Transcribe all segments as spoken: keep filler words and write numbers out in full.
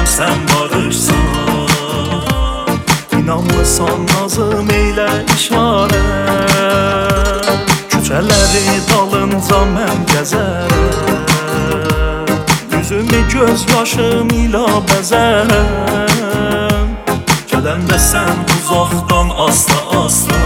sən barışsan. İnanmısan nazım eylə işarə, küçələri dalınca mən gəzərəm, üzümü göz yaşım ilə bəzərəm. Gələndə sən uzaqdan asta-asta,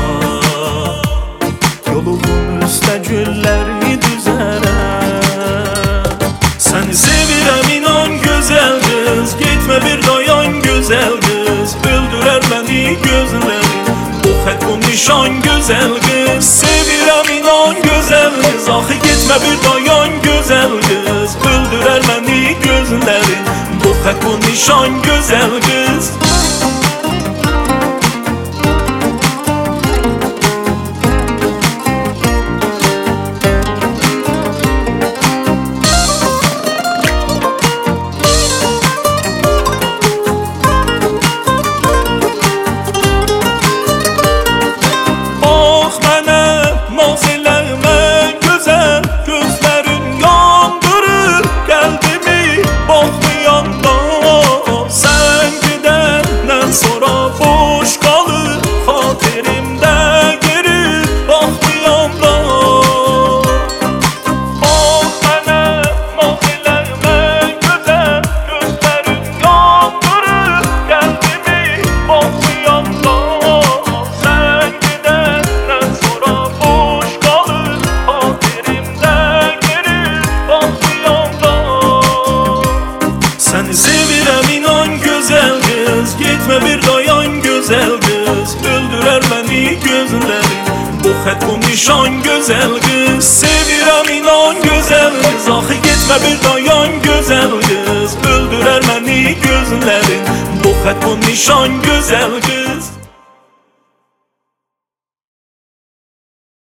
yolumun üstə gülləri düzərəm. Səni sevirəm inan gözəl qız, getmə bir dayan gözəl qız, öldürər məni gözlərin, bu xət bu nişan gözəl qız. Sevirəm inan gözəl qız, axı getmə bir dayan gözəl qız, öldürər məni gözlərin, bu xət bu nişan gözəl qız. Səni sevirəm inan gözəl qız, getmə bir dayan gözəl qız, öldürər məni gözlərin, bu xət bu nişan gözəl qız. Sevirəm inan gözəl qız, axı getmə bir dayan gözəl qız, öldürər məni gözlərin, bu xət bu nişan gözəl qız.